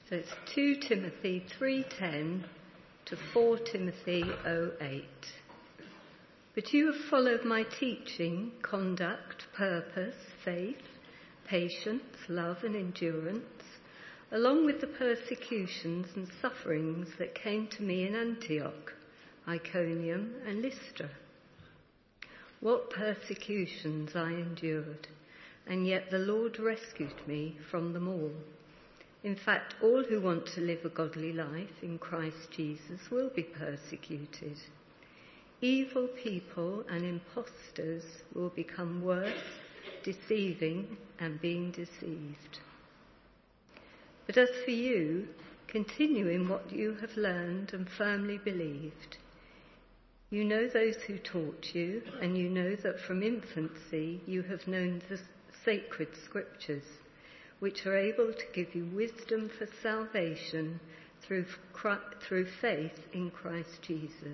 So it's 2 Timothy 3:10 to 4 Timothy 0:8. But you have followed my teaching, conduct, purpose, faith, patience, love and endurance, along with the persecutions and sufferings that came to me in Antioch, Iconium and Lystra. What persecutions I endured, and yet the Lord rescued me from them all. In fact, all who want to live a godly life in Christ Jesus will be persecuted. Evil people and impostors will become worse, deceiving and being deceived. But as for you, continue in what you have learned and firmly believed. You know those who taught you, and you know that from infancy you have known the sacred scriptures, which are able to give you wisdom for salvation through faith in Christ Jesus.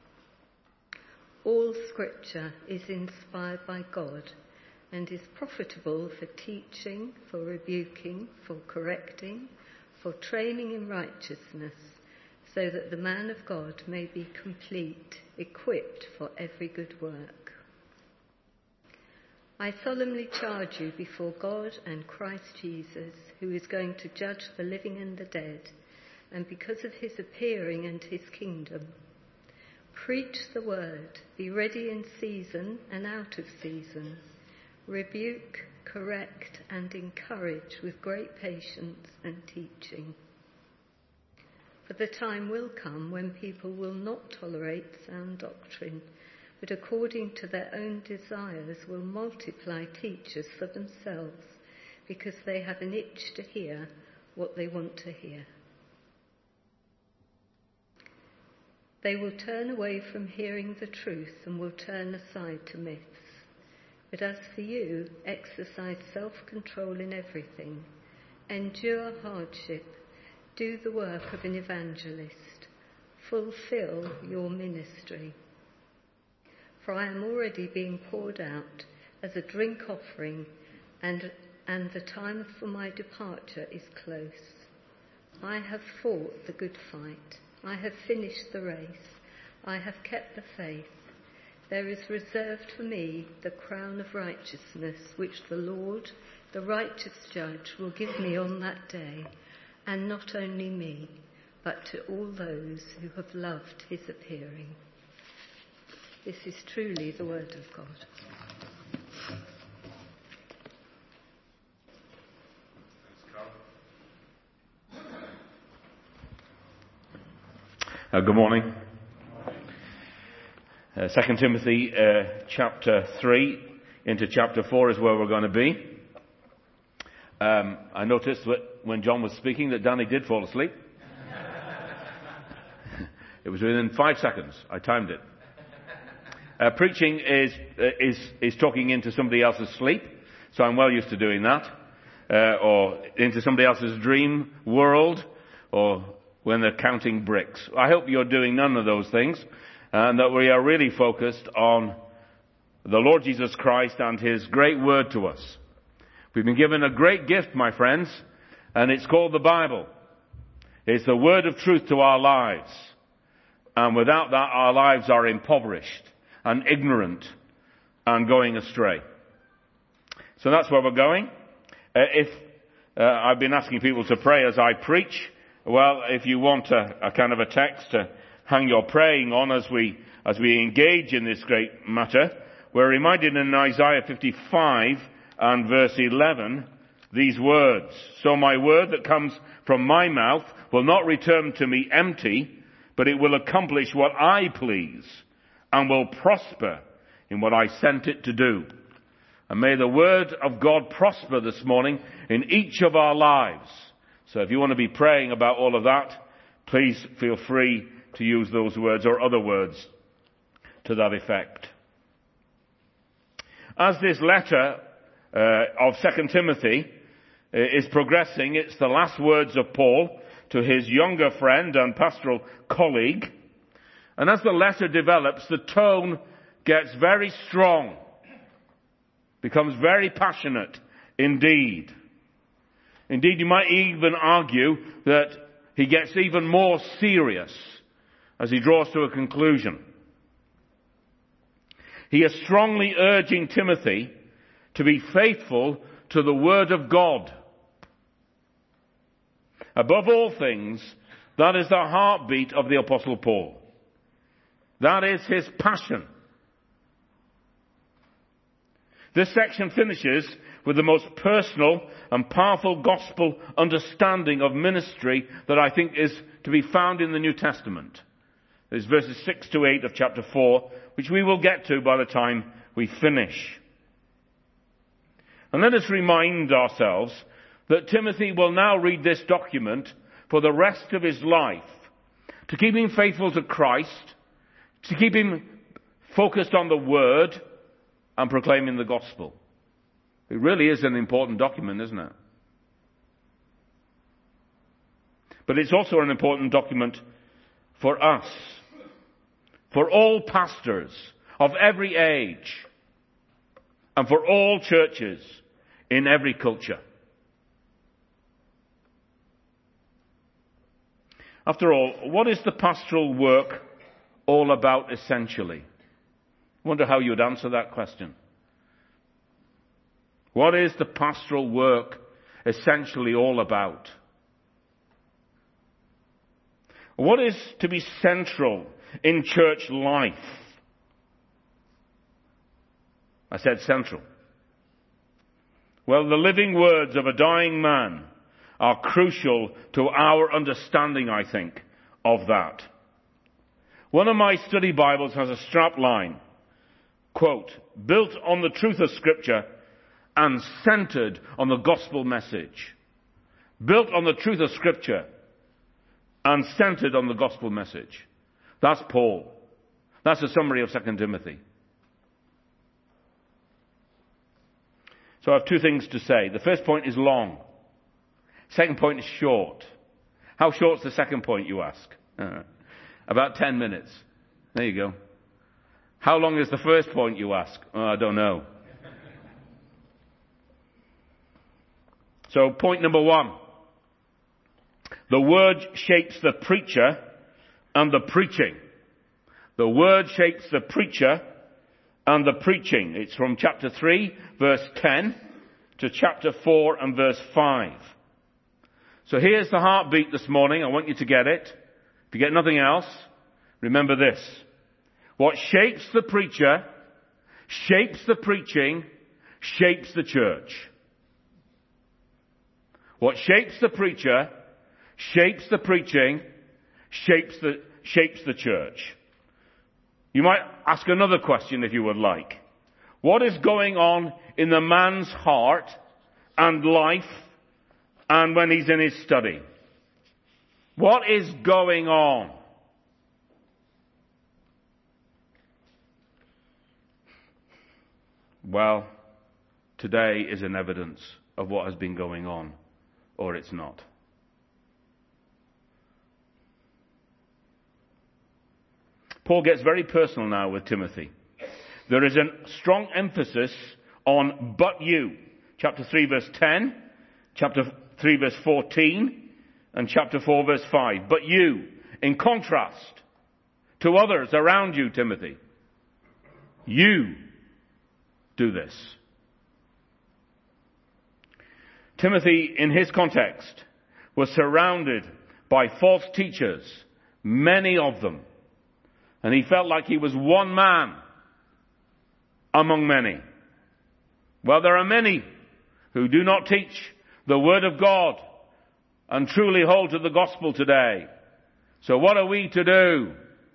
All scripture is inspired by God and is profitable for teaching, for rebuking, for correcting, for training in righteousness, so that the man of God may be complete, equipped for every good work. I solemnly charge you before God and Christ Jesus, who is going to judge the living and the dead, and because of his appearing and his kingdom. Preach the word, be ready in season and out of season. Rebuke, correct and encourage with great patience and teaching. For the time will come when people will not tolerate sound doctrine, but according to their own desires will multiply teachers for themselves, because they have an itch to hear what they want to hear. They will turn away from hearing the truth and will turn aside to myths. But as for you, exercise self-control in everything. Endure hardship. Do the work of an evangelist. Fulfill your ministry. For I am already being poured out as a drink offering, and the time for my departure is close. I have fought the good fight. I have finished the race. I have kept the faith. There is reserved for me the crown of righteousness, which the Lord, the righteous judge, will give me on that day, and not only me, but to all those who have loved his appearing. This is truly the word of God. Good morning. 2 Timothy chapter 3 into chapter 4 is where we're going to be. I noticed that when John was speaking that Danny did fall asleep. It was within 5 seconds. I timed it. Preaching is talking into somebody else's sleep, so I'm well used to doing that, or into somebody else's dream world, or when they're counting bricks. I hope you're doing none of those things, and that we are really focused on the Lord Jesus Christ and his great word to us. We've been given a great gift, my friends, and it's called the Bible. It's the word of truth to our lives, and without that our lives are impoverished and ignorant and going astray. So that's where we're going. If I've been asking people to pray as I preach, well, if you want a kind of a text to hang your praying on as we engage in this great matter, we're reminded in Isaiah 55 and verse 11 these words: "So my word that comes from my mouth will not return to me empty, but it will accomplish what I please, and will prosper in what I sent it to do." And may the word of God prosper this morning in each of our lives. So if you want to be praying about all of that, please feel free to use those words or other words to that effect. As this letter of 2 Timothy is progressing, it's the last words of Paul to his younger friend and pastoral colleague. And as the letter develops, the tone gets very strong, becomes very passionate indeed. Indeed, you might even argue that he gets even more serious as he draws to a conclusion. He is strongly urging Timothy to be faithful to the Word of God. Above all things, that is the heartbeat of the Apostle Paul. That is his passion. This section finishes with the most personal and powerful gospel understanding of ministry that I think is to be found in the New Testament. There's verses 6 to 8 of chapter 4, which we will get to by the time we finish. And let us remind ourselves that Timothy will now read this document for the rest of his life, to keep him faithful to Christ, to keep him focused on the Word and proclaiming the gospel. It really is an important document, isn't it? But it's also an important document for us, for all pastors of every age, and for all churches in every culture. After all, what is the pastoral work all about essentially? I wonder how you would answer that question. What is the pastoral work essentially all about? What is to be central in church life? I said central. Well, the living words of a dying man are crucial to our understanding, I think, of that. One of my study Bibles has a strap line, quote, built on the truth of Scripture and centered on the gospel message. Built on the truth of Scripture and centered on the gospel message. That's Paul. That's a summary of 2 Timothy. So I have two things to say. The first point is long. Second point is short. How short's the second point, you ask? About 10 minutes. There you go. How long is the first point, you ask? I don't know. So point number one. The Word shapes the preacher and the preaching. The Word shapes the preacher and the preaching. It's from chapter 3, verse 10 to chapter 4 and verse 5. So here's the heartbeat this morning. I want you to get it. If you get nothing else, remember this. What shapes the preacher, shapes the preaching, shapes the church. What shapes the preacher, shapes the preaching, shapes the church. You might ask another question if you would like. What is going on in the man's heart and life and when he's in his study? What is going on? Well, today is an evidence of what has been going on, or it's not. Paul gets very personal now with Timothy. There is a strong emphasis on but you. Chapter 3 verse 10, chapter 3 verse 14, and chapter 4 verse 5. But you, in contrast to others around you, Timothy, you do this. Timothy, in his context, was surrounded by false teachers, many of them. And he felt like he was one man among many. Well, there are many who do not teach the Word of God and truly hold to the gospel today. So what are we to do?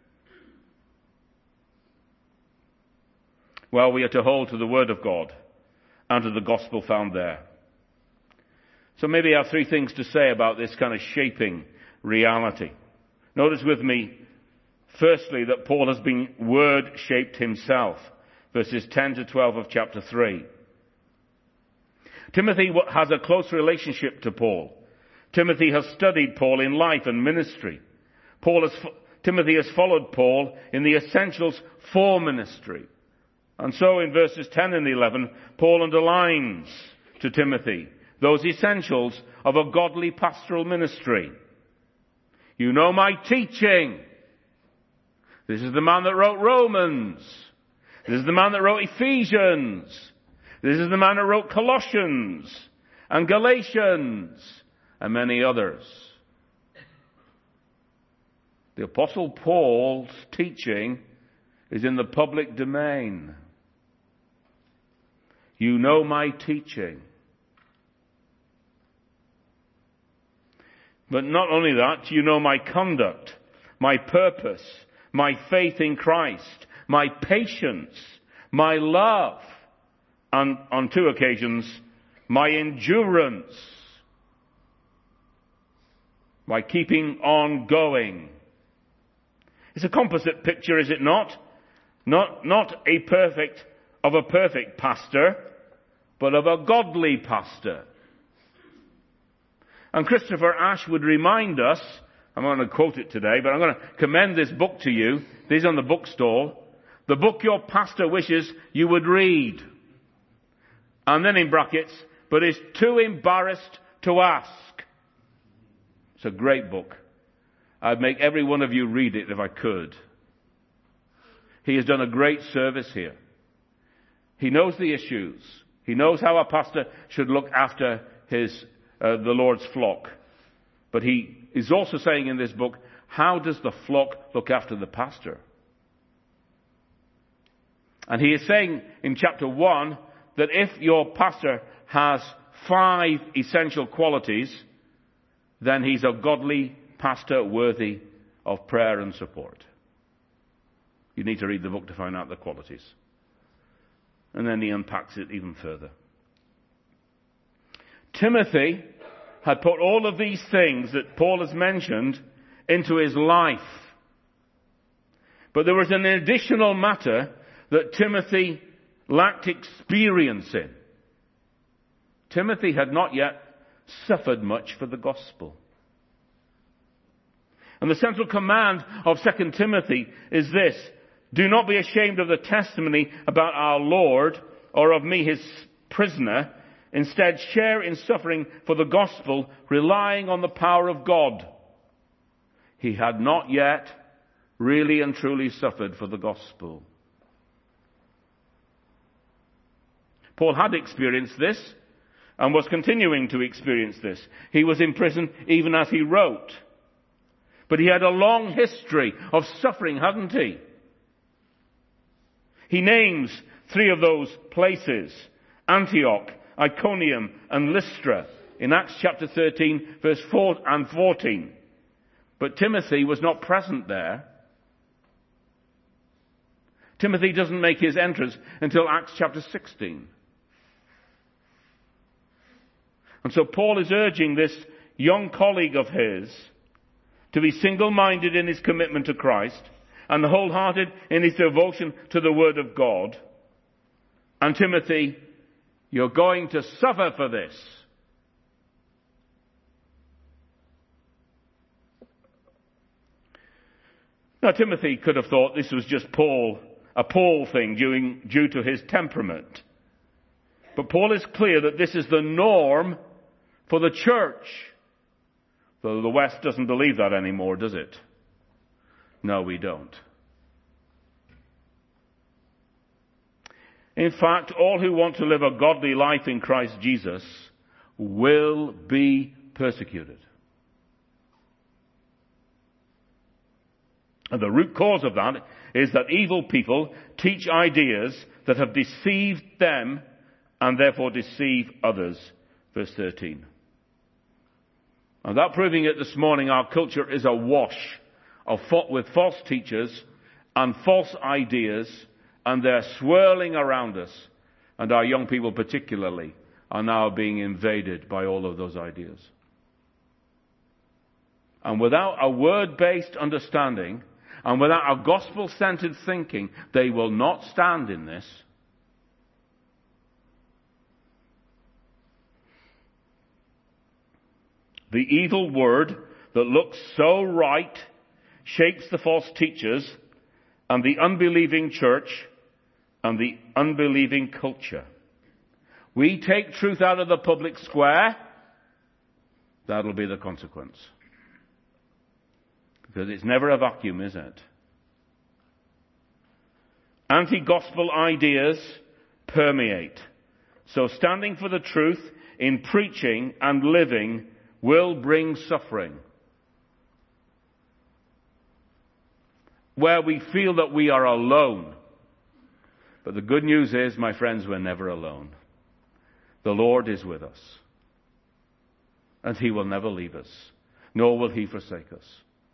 Well, we are to hold to the Word of God and to the gospel found there. So maybe I have three things to say about this kind of shaping reality. Notice with me, firstly, that Paul has been Word-shaped himself. Verses 10 to 12 of chapter 3. Timothy has a close relationship to Paul. Timothy has studied Paul in life and ministry. Timothy has followed Paul in the essentials for ministry. And so in verses 10 and 11, Paul underlines to Timothy those essentials of a godly pastoral ministry. You know my teaching. This is the man that wrote Romans. This is the man that wrote Ephesians. This is the man that wrote Colossians and Galatians and many others. The Apostle Paul's teaching is in the public domain. You know my teaching. But not only that, you know my conduct, my purpose, my faith in Christ, my patience, my love, and on 2 occasions, my endurance, my keeping on going. It's a composite picture, is it not? Not a perfect pastor, but of a godly pastor. And Christopher Ash would remind us, I'm going to quote it today, but I'm going to commend this book to you. This is on the bookstall. The book your pastor wishes you would read. And then in brackets, but is too embarrassed to ask. It's a great book. I'd make every one of you read it if I could. He has done a great service here. He knows the issues. He knows how a pastor should look after the Lord's flock. But he is also saying in this book, how does the flock look after the pastor? And he is saying in chapter 1 that if your pastor has 5 essential qualities, then he's a godly pastor worthy of prayer and support. You need to read the book to find out the qualities. And then he unpacks it even further. Timothy had put all of these things that Paul has mentioned into his life. But there was an additional matter that Timothy lacked experience in. Timothy had not yet suffered much for the gospel. And the central command of 2 Timothy is this: do not be ashamed of the testimony about our Lord or of me, his prisoner. Instead, share in suffering for the gospel, relying on the power of God. He had not yet really and truly suffered for the gospel. Paul had experienced this and was continuing to experience this. He was in prison even as he wrote. But he had a long history of suffering, hadn't he? He names 3 of those places: Antioch, Iconium, and Lystra in Acts chapter 13, verse 4 and 14. But Timothy was not present there. Timothy doesn't make his entrance until Acts chapter 16. And so Paul is urging this young colleague of his to be single-minded in his commitment to Christ and wholehearted in his devotion to the Word of God. And Timothy, you're going to suffer for this. Now, Timothy could have thought this was just a Paul thing due to his temperament. But Paul is clear that this is the norm for the church. Though the West doesn't believe that anymore, does it? No, we don't. In fact, all who want to live a godly life in Christ Jesus will be persecuted. And the root cause of that is that evil people teach ideas that have deceived them and therefore deceive others. Verse 13. And without proving it this morning, our culture is awash with false teachers and false ideas, and they're swirling around us. And our young people particularly are now being invaded by all of those ideas. And without a word-based understanding, and without a gospel-centered thinking, they will not stand in this. The evil word that looks so right shapes the false teachers and the unbelieving church and the unbelieving culture. we take truth out of the public square, that'll be the consequence. Because it's never a vacuum, is it? Anti-gospel ideas permeate. So standing for the truth in preaching and living will bring suffering. Where we feel that we are alone. But the good news is, my friends, we're never alone. The Lord is with us. And He will never leave us, nor will He forsake us.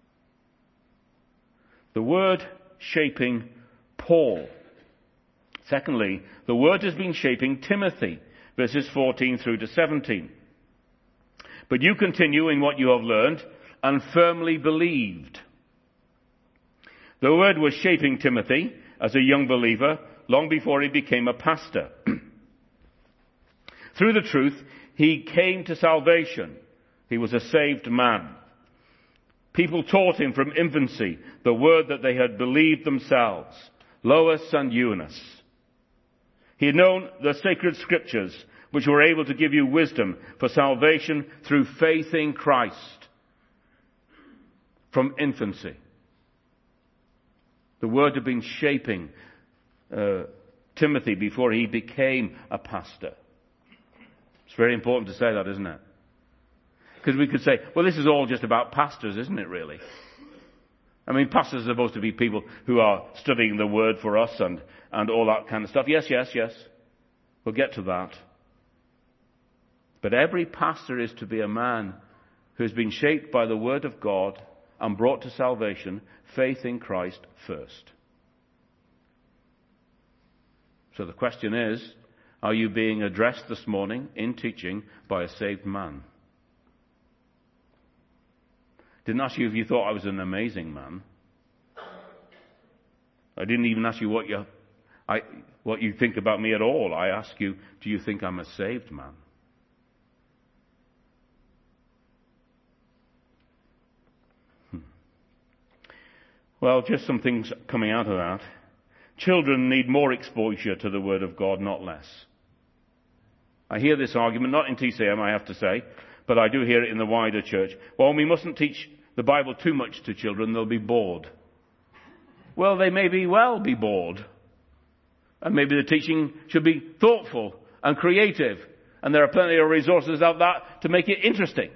The word shaping Paul. Secondly, the word has been shaping Timothy, verses 14 through to 17. But you continue in what you have learned and firmly believed. The word was shaping Timothy as a young believer long before he became a pastor. Through the truth, he came to salvation. He was a saved man. People taught him from infancy the word that they had believed themselves, Lois and Eunice. He had known the sacred scriptures, which were able to give you wisdom for salvation through faith in Christ. From infancy. The word had been shaping Timothy before he became a pastor. It's very important to say that, isn't it? Because we could say, well, this is all just about pastors, isn't it, really? I mean, pastors are supposed to be people who are studying the word for us and all that kind of stuff. Yes. We'll get to that. But every pastor is to be a man who has been shaped by the word of God and brought to salvation, faith in Christ first. So the question is, are you being addressed this morning in teaching by a saved man? Didn't ask you if you thought I was an amazing man. I didn't even ask you what you think about me at all. I ask you, do you think I'm a saved man? Well, just some things coming out of that. Children need more exposure to the Word of God, not less. I hear this argument, not in TCM, I have to say, but I do hear it in the wider church. Well, we mustn't teach the Bible too much to children, they'll be bored. Well, they may well be bored. And maybe the teaching should be thoughtful and creative. And there are plenty of resources out there to make it interesting.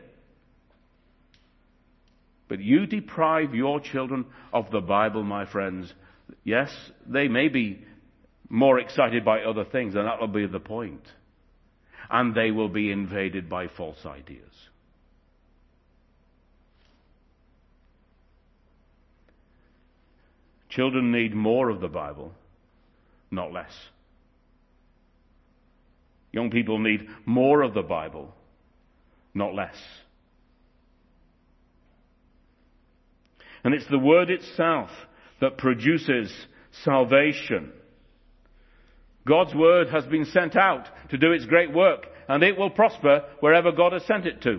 But you deprive your children of the Bible, my friends. Yes, they may be more excited by other things, and that will be the point. And they will be invaded by false ideas. Children need more of the Bible, not less. Young people need more of the Bible, not less. And it's the Word itself that produces salvation. God's Word has been sent out to do its great work, and it will prosper wherever God has sent it to.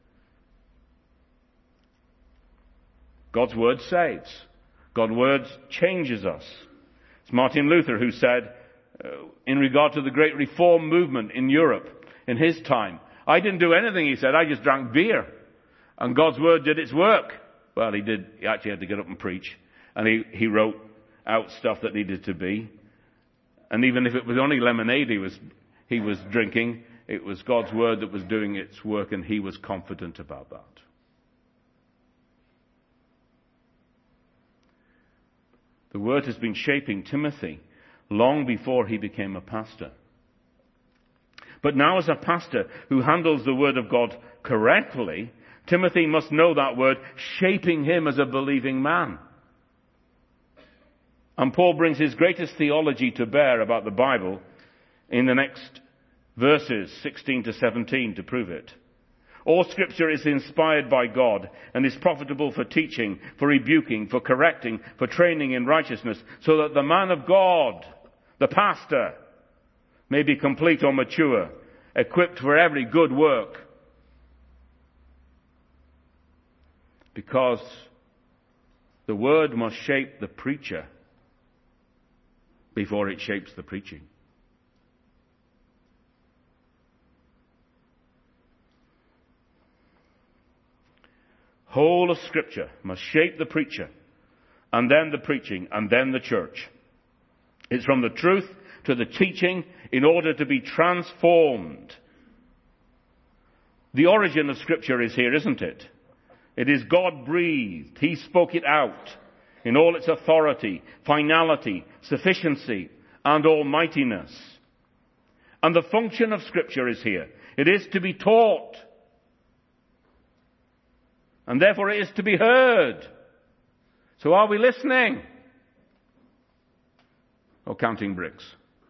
God's Word saves. God's Word changes us. It's Martin Luther who said, in regard to the great reform movement in Europe in his time, I didn't do anything, he said, I just drank beer. And God's Word did its work. Well, he did. He actually had to get up and preach. And he wrote out stuff that needed to be. And even if it was only lemonade he was drinking, it was God's Word that was doing its work, and he was confident about that. The Word has been shaping Timothy long before he became a pastor. But now as a pastor who handles the Word of God correctly, Timothy must know that Word shaping him as a believing man. And Paul brings his greatest theology to bear about the Bible in the next verses 16 to 17 to prove it. All Scripture is inspired by God and is profitable for teaching, for rebuking, for correcting, for training in righteousness, so that the man of God, the pastor, may be complete or mature, equipped for every good work. Because the Word must shape the preacher before it shapes the preaching. whole of Scripture must shape the preacher, and then the preaching, and then the church. It's from the truth to the teaching in order to be transformed. The origin of Scripture is here, isn't it? It is God-breathed. He spoke it out in all its authority, finality, sufficiency, and almightiness. And the function of Scripture is here. It is to be taught. And therefore it is to be heard. So are we listening? Or counting bricks?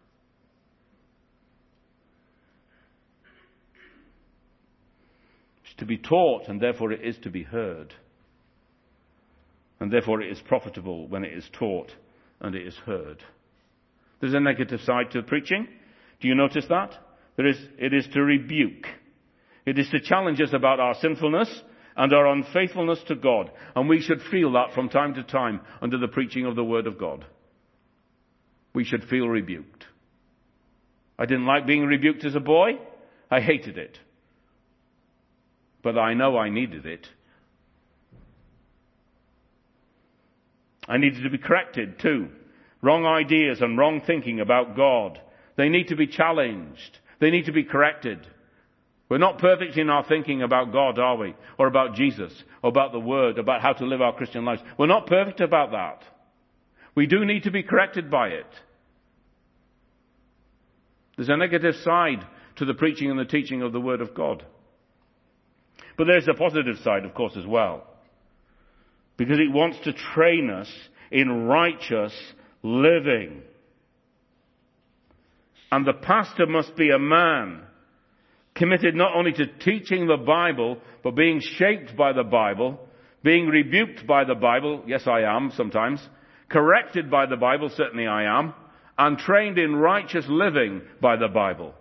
It's to be taught, and therefore it is to be heard. And therefore it is profitable when it is taught and it is heard. There's a negative side to preaching. Do you notice that? It is to rebuke. It is to challenge us about our sinfulness and our unfaithfulness to God. And we should feel that from time to time under the preaching of the Word of God. We should feel rebuked. I didn't like being rebuked as a boy. I hated it. But I know I needed it. I needed to be corrected too. Wrong ideas and wrong thinking about God. They need to be challenged. They need to be corrected. We're not perfect in our thinking about God, are we? Or about Jesus, or about the Word, about how to live our Christian lives. We're not perfect about that. We do need to be corrected by it. There's a negative side to the preaching and the teaching of the Word of God. But there's a positive side, of course, as well. Because it wants to train us in righteous living. And the pastor must be a man committed not only to teaching the Bible, but being shaped by the Bible, being rebuked by the Bible, yes I am sometimes, corrected by the Bible, certainly I am, and trained in righteous living by the Bible.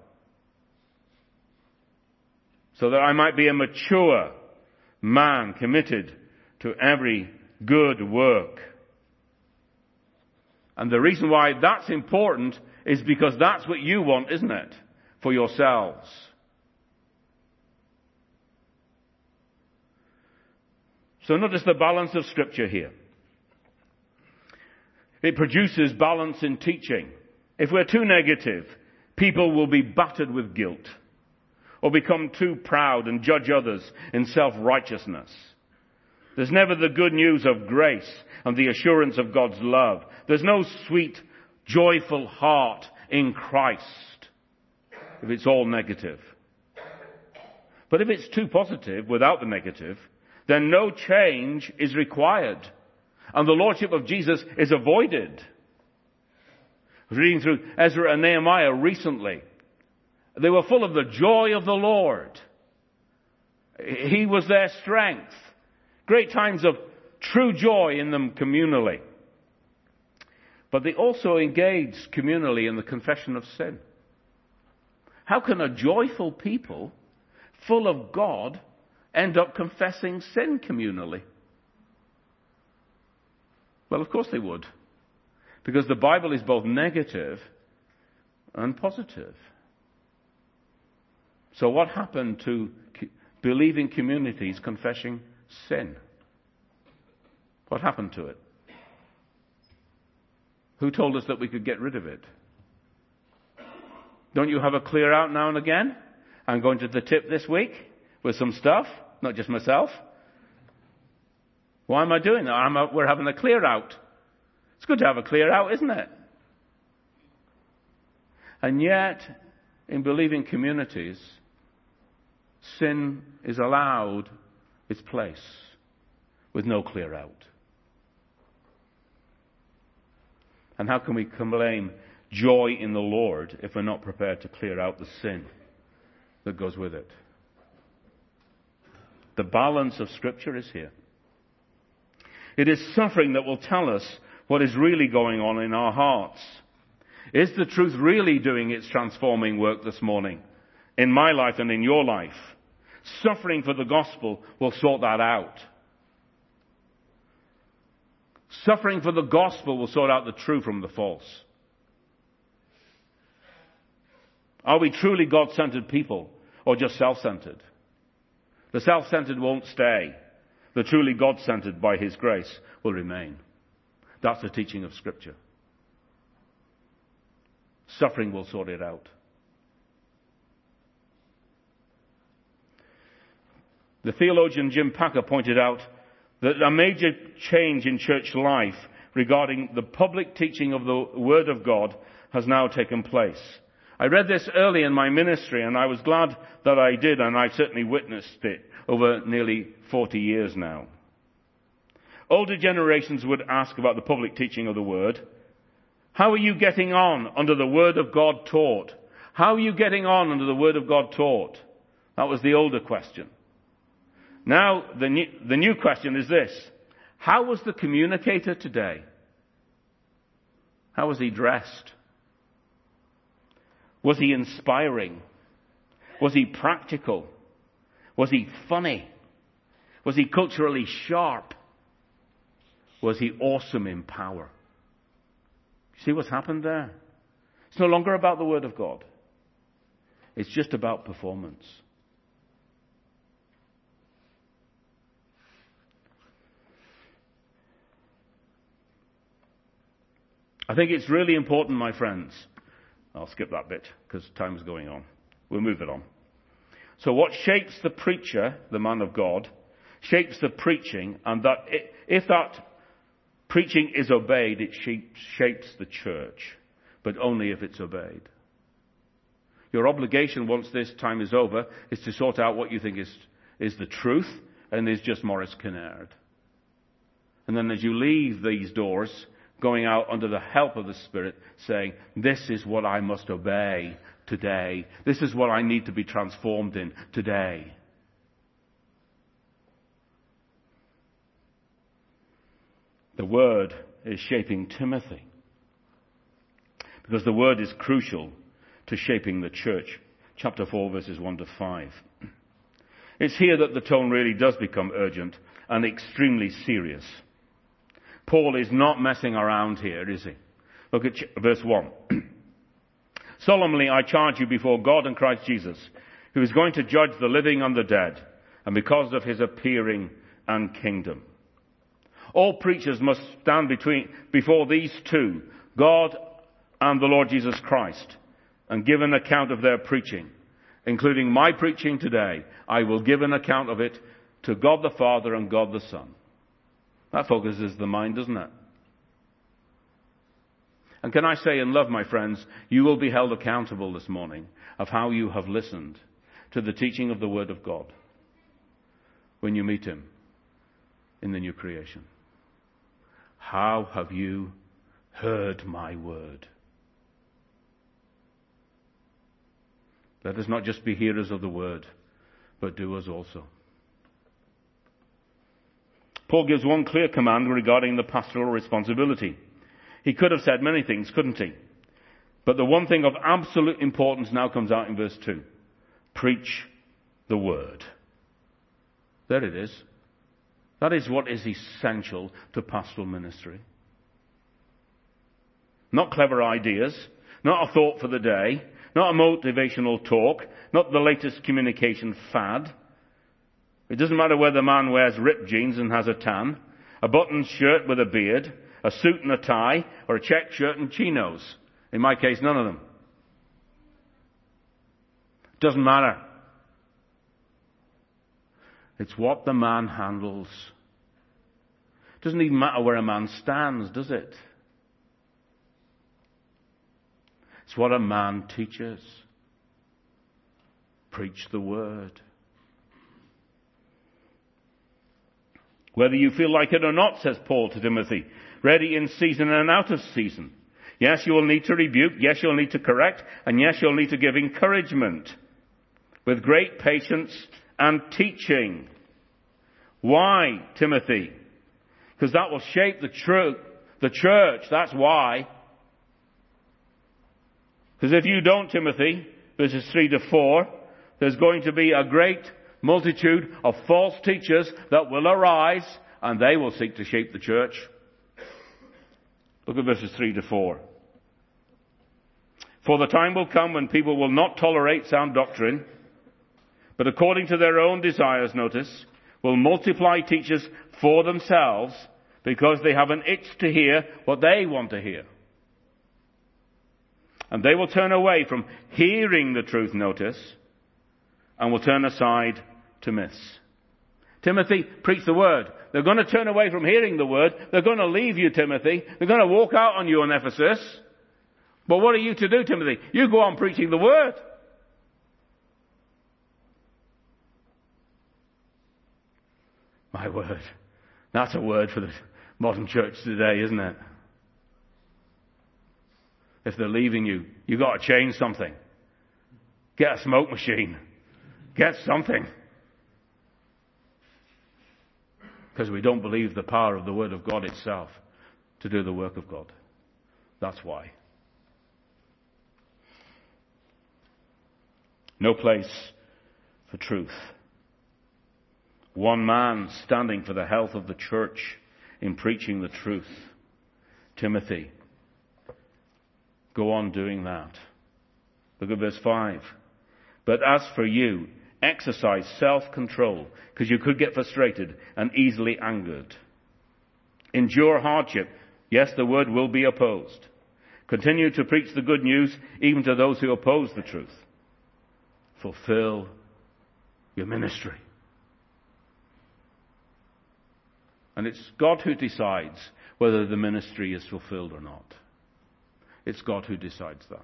So that I might be a mature man committed to every good work. And the reason why that's important is because that's what you want, isn't it? For yourselves. So notice the balance of Scripture here. It produces balance in teaching. If we're too negative, people will be battered with guilt, or become too proud and judge others in self-righteousness. There's never the good news of grace and the assurance of God's love. There's no sweet, joyful heart in Christ if it's all negative. But if it's too positive without the negative, then no change is required. And the Lordship of Jesus is avoided. I was reading through Ezra and Nehemiah recently. They were full of the joy of the Lord. He was their strength. Great times of true joy in them communally. But they also engaged communally in the confession of sin. How can a joyful people, full of God, end up confessing sin communally? Well, of course they would. Because the Bible is both negative and positive. So what happened to believing communities confessing sin? What happened to it? Who told us that we could get rid of it? Don't you have a clear out now and again? I'm going to the tip this week with some stuff, not just myself. Why am I doing that? We're having a clear out. It's good to have a clear out, isn't it? And yet, in believing communities, sin is allowed its place with no clear out. And how can we claim joy in the Lord if we're not prepared to clear out the sin that goes with it? The balance of Scripture is here. It is suffering that will tell us what is really going on in our hearts. Is the truth really doing its transforming work this morning in my life and in your life? Suffering for the gospel will sort that out. Suffering for the gospel will sort out the true from the false. Are we truly God-centered people or just self-centered? The self-centered won't stay. the truly God-centered by his grace, will remain. That's the teaching of Scripture. Suffering will sort it out. The theologian Jim Packer pointed out that a major change in church life regarding the public teaching of the Word of God has now taken place. I read this early in my ministry, and I was glad that I did, and I've certainly witnessed it over nearly 40 years now. Older generations would ask about the public teaching of the Word. How are you getting on under the Word of God taught? How are you getting on under the Word of God taught? That was the older question. Now, the new question is this. How was the communicator today? How was he dressed? Was he inspiring? Was he practical? Was he funny? Was he culturally sharp? Was he awesome in power? See what's happened there? It's no longer about the Word of God. It's just about performance. I think it's really important, my friends. I'll skip that bit because time is going on. We'll move it on. So what shapes the preacher, the man of God, shapes the preaching, and that if that preaching is obeyed, it shapes the church, but only if it's obeyed. Your obligation once this time is over is to sort out what you think is the truth and is just Maurice Kinnaird. And then as you leave these doors, going out under the help of the Spirit, saying, this is what I must obey today. This is what I need to be transformed in today. The Word is shaping Timothy, because the Word is crucial to shaping the church. Chapter 4, verses 1 to 5. It's here that the tone really does become urgent and extremely serious. Paul is not messing around here, is he? Look at verse 1. Solemnly I charge you before God and Christ Jesus, who is going to judge the living and the dead, and because of his appearing and kingdom. All preachers must stand before these two, God and the Lord Jesus Christ, and give an account of their preaching, including my preaching today. I will give an account of it to God the Father and God the Son. That focuses the mind, doesn't it? And can I say in love, my friends, you will be held accountable this morning of how you have listened to the teaching of the Word of God when you meet Him in the new creation. How have you heard my word? Let us not just be hearers of the word, but doers also. Paul gives one clear command regarding the pastoral responsibility. He could have said many things, couldn't he? But the one thing of absolute importance now comes out in verse 2. Preach the word. There it is. That is what is essential to pastoral ministry. Not clever ideas, not a thought for the day, not a motivational talk, not the latest communication fad. It doesn't matter whether the man wears ripped jeans and has a tan, a buttoned shirt with a beard, a suit and a tie, or a checked shirt and chinos. In my case, none of them. It doesn't matter. It's what the man handles. It doesn't even matter where a man stands, does it? It's what a man teaches. Preach the word. Whether you feel like it or not, says Paul to Timothy, ready in season and out of season. Yes, you will need to rebuke. Yes, you'll need to correct. And yes, you'll need to give encouragement with great patience and teaching. Why, Timothy? Because that will shape the church. That's why. Because if you don't, Timothy, verses 3 to 4, there's going to be a great multitude of false teachers that will arise, and they will seek to shape the church. Look at verses 3 to 4. For the time will come when people will not tolerate sound doctrine, but according to their own desires, notice, will multiply teachers for themselves because they have an itch to hear what they want to hear. And they will turn away from hearing the truth, notice, and will turn aside to myths. Timothy, preach the word. They're going to turn away from hearing the word. They're going to leave you, Timothy. They're going to walk out on you in Ephesus. But what are you to do, Timothy? You go on preaching the word. My word. That's a word for the modern church today, isn't it? If they're leaving you, you've got to change something. Get a smoke machine. Get something. Because we don't believe the power of the Word of God itself to do the work of God. That's why. No place for truth. One man standing for the health of the church in preaching the truth. Timothy, go on doing that. Look at verse 5. But as for you, exercise self-control, because you could get frustrated and easily angered. Endure hardship. Yes, the word will be opposed. Continue to preach the good news even to those who oppose the truth. Fulfill your ministry. And it's God who decides whether the ministry is fulfilled or not. It's God who decides that.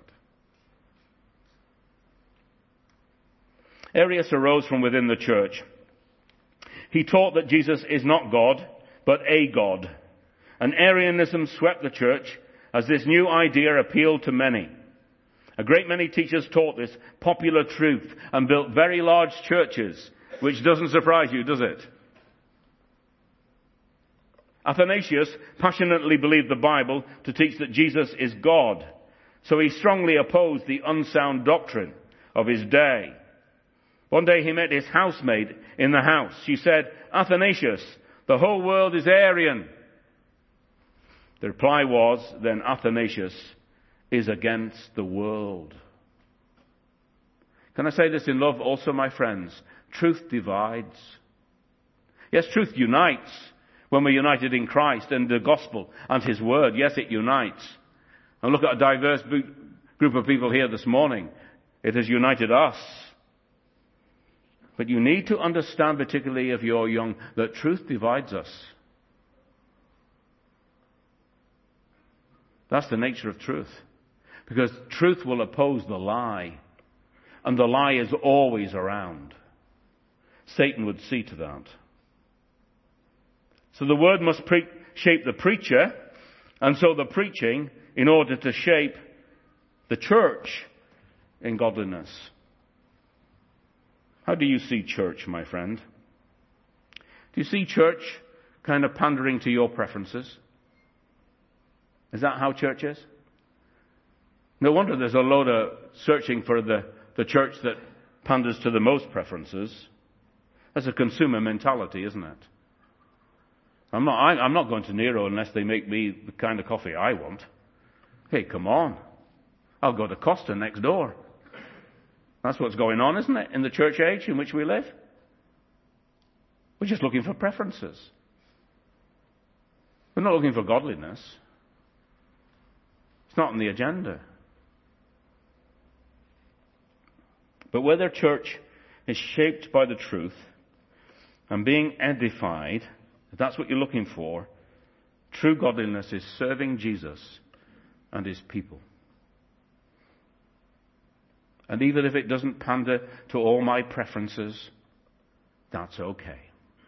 Arius arose from within the church. He taught that Jesus is not God, but a God. And Arianism swept the church as this new idea appealed to many. A great many teachers taught this popular truth and built very large churches, which doesn't surprise you, does it? Athanasius passionately believed the Bible to teach that Jesus is God, so he strongly opposed the unsound doctrine of his day. One day he met his housemaid in the house. She said, "Athanasius, the whole world is Arian." The reply was, "Then Athanasius is against the world." Can I say this in love also, my friends? Truth divides. Yes, truth unites when we're united in Christ and the gospel and his word. Yes, it unites. And look at a diverse group of people here this morning. It has united us. But you need to understand, particularly if you're young, that truth divides us. That's the nature of truth. Because truth will oppose the lie. And the lie is always around. Satan would see to that. So the word must shape the preacher, and so the preaching in order to shape the church in godliness. How do you see church, my friend? Do you see church kind of pandering to your preferences? Is that how church is? No wonder there's a load of searching for the church that panders to the most preferences. That's a consumer mentality, isn't it? I'm not going to Nero unless they make me the kind of coffee I want. Hey, come on. I'll go to Costa next door. That's what's going on, isn't it, in the church age in which we live? We're just looking for preferences. We're not looking for godliness. It's not on the agenda. But whether church is shaped by the truth and being edified, if that's what you're looking for, true godliness is serving Jesus and his people. And even if it doesn't pander to all my preferences, that's okay.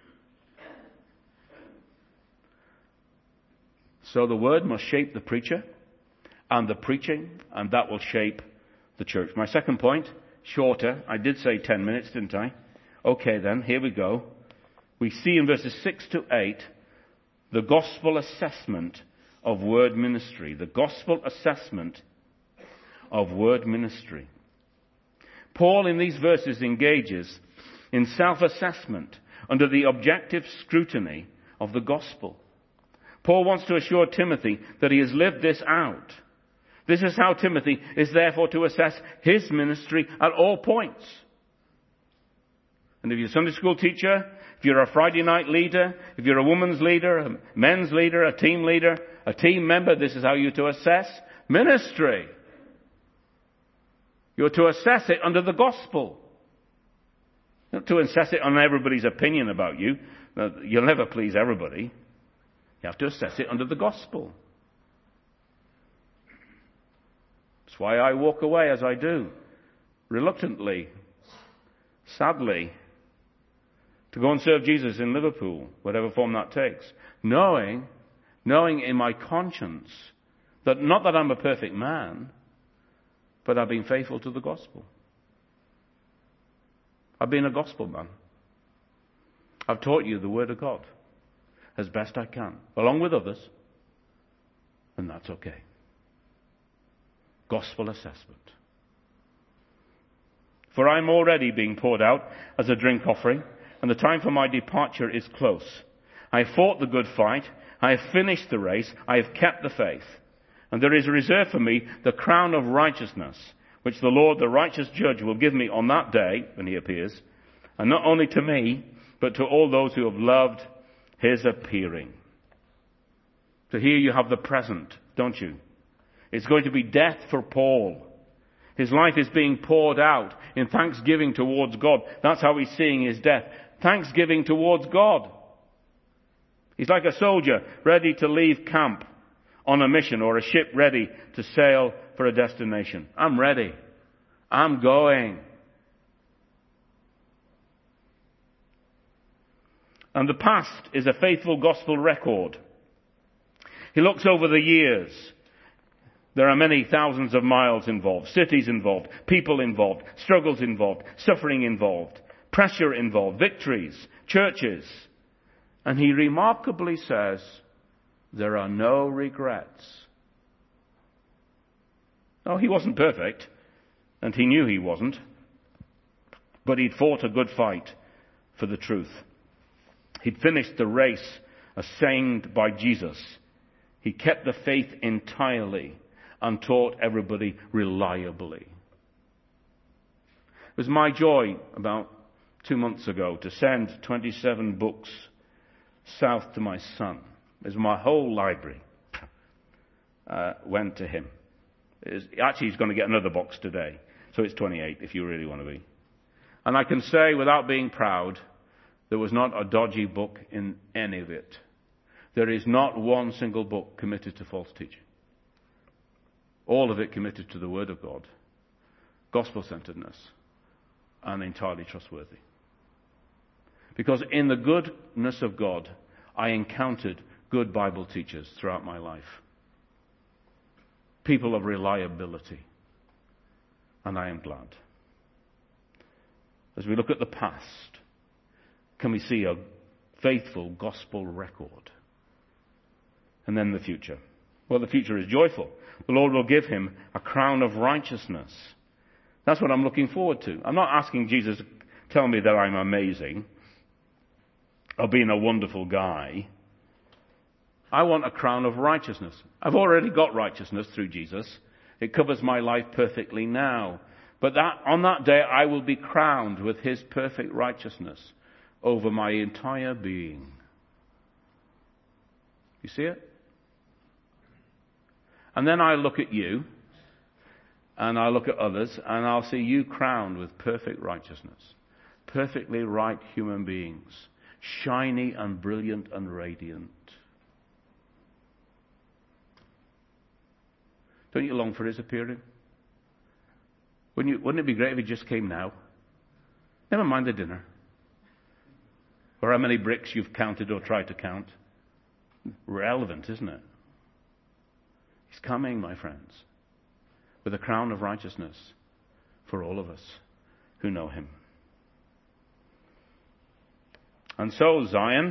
So the word must shape the preacher and the preaching, and that will shape the church. My second point, shorter. I did say 10 minutes, didn't I? Okay then, here we go. We see in verses 6 to 8 the gospel assessment of word ministry. The gospel assessment of word ministry. Paul in these verses engages in self-assessment under the objective scrutiny of the gospel. Paul wants to assure Timothy that he has lived this out. This is how Timothy is therefore to assess his ministry at all points. And if you're a Sunday school teacher, if you're a Friday night leader, if you're a woman's leader, a men's leader, a team member, this is how you're to assess ministry. You're to assess it under the gospel. Not to assess it on everybody's opinion about you. You'll never please everybody. You have to assess it under the gospel. That's why I walk away as I do, reluctantly, sadly, to go and serve Jesus in Liverpool, whatever form that takes, knowing in my conscience that not that I'm a perfect man, but I've been faithful to the gospel. I've been a gospel man. I've taught you the Word of God as best I can, along with others, and that's okay. Gospel assessment. For I'm already being poured out as a drink offering, and the time for my departure is close. I have fought the good fight, I have finished the race, I have kept the faith. And there is reserved for me the crown of righteousness, which the Lord, the righteous judge, will give me on that day when he appears, and not only to me, but to all those who have loved his appearing. So here you have the present, don't you? It's going to be death for Paul. His life is being poured out in thanksgiving towards God. That's how he's seeing his death. Thanksgiving towards God. He's like a soldier ready to leave camp on a mission, or a ship ready to sail for a destination. I'm ready. I'm going. And the past is a faithful gospel record. He looks over the years. There are many thousands of miles involved, cities involved, people involved, struggles involved, suffering involved, pressure involved, victories, churches. And he remarkably says, there are no regrets. No, he wasn't perfect, and he knew he wasn't, but he'd fought a good fight for the truth. He'd finished the race assigned by Jesus. He kept the faith entirely and taught everybody reliably. It was my joy about 2 months ago to send 27 books south to my son. As my whole library went to him. Actually, he's going to get another box today. So it's 28 if you really want to be. And I can say without being proud, there was not a dodgy book in any of it. There is not one single book committed to false teaching. All of it committed to the Word of God, gospel-centeredness, and entirely trustworthy. Because in the goodness of God, I encountered good Bible teachers throughout my life. People of reliability. And I am glad. As we look at the past, can we see a faithful gospel record? And then the future. Well, the future is joyful. The Lord will give him a crown of righteousness. That's what I'm looking forward to. I'm not asking Jesus to tell me that I'm amazing or being a wonderful guy. I want a crown of righteousness. I've already got righteousness through Jesus. It covers my life perfectly now. But on that day, I will be crowned with his perfect righteousness over my entire being. You see it? And then I look at you, and I look at others, and I'll see you crowned with perfect righteousness. Perfectly right human beings. Shiny and brilliant and radiant. Don't you long for his appearing? Wouldn't it be great if he just came now? Never mind the dinner. Or how many bricks you've counted or tried to count. Relevant, isn't it? He's coming, my friends, with a crown of righteousness for all of us who know him. And so Zion,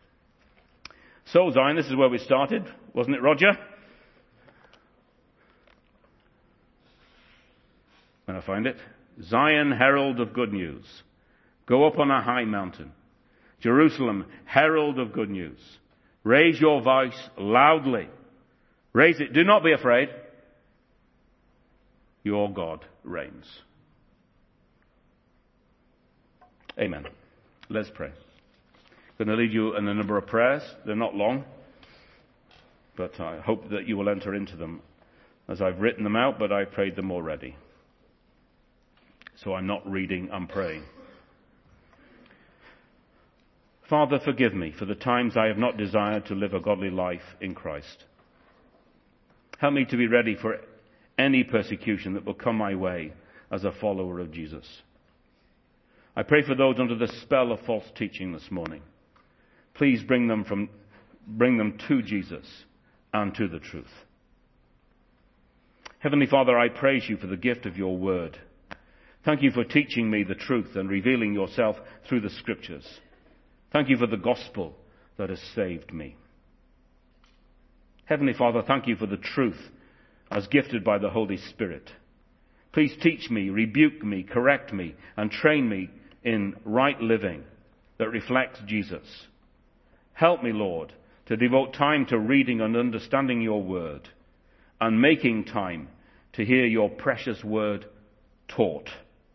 this is where we started, wasn't it, Roger? When I find it. Zion, herald of good news. Go up on a high mountain. Jerusalem, herald of good news. Raise your voice loudly. Raise it. Do not be afraid. Your God reigns. Amen. Let's pray. I'm going to lead you in a number of prayers. They're not long, but I hope that you will enter into them as I've written them out, but I prayed them already. So I'm not reading, I'm praying. Father, forgive me for the times I have not desired to live a godly life in Christ. Help me to be ready for any persecution that will come my way as a follower of Jesus. I pray for those under the spell of false teaching this morning. Please bring them to Jesus and to the truth. Heavenly Father, I praise you for the gift of your word. Thank you for teaching me the truth and revealing yourself through the scriptures. Thank you for the gospel that has saved me. Heavenly Father, thank you for the truth as gifted by the Holy Spirit. Please teach me, rebuke me, correct me, and train me in right living that reflects Jesus. Help me, Lord, to devote time to reading and understanding your word and making time to hear your precious word taught.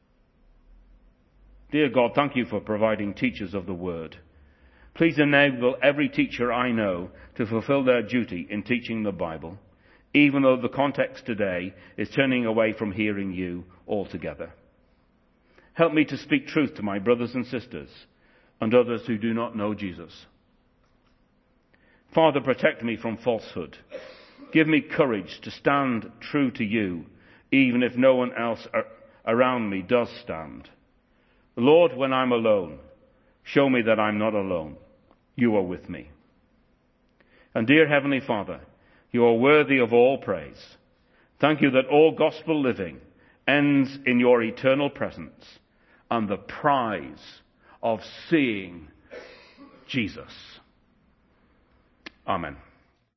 Dear God, thank you for providing teachers of the word. Please enable every teacher I know to fulfill their duty in teaching the Bible, even though the context today is turning away from hearing you altogether. Help me to speak truth to my brothers and sisters and others who do not know Jesus. Father, protect me from falsehood. Give me courage to stand true to you, even if no one else around me does stand. Lord, when I'm alone, show me that I'm not alone. You are with me. And dear Heavenly Father, you are worthy of all praise. Thank you that all gospel living ends in your eternal presence and the prize of seeing Jesus. Amen.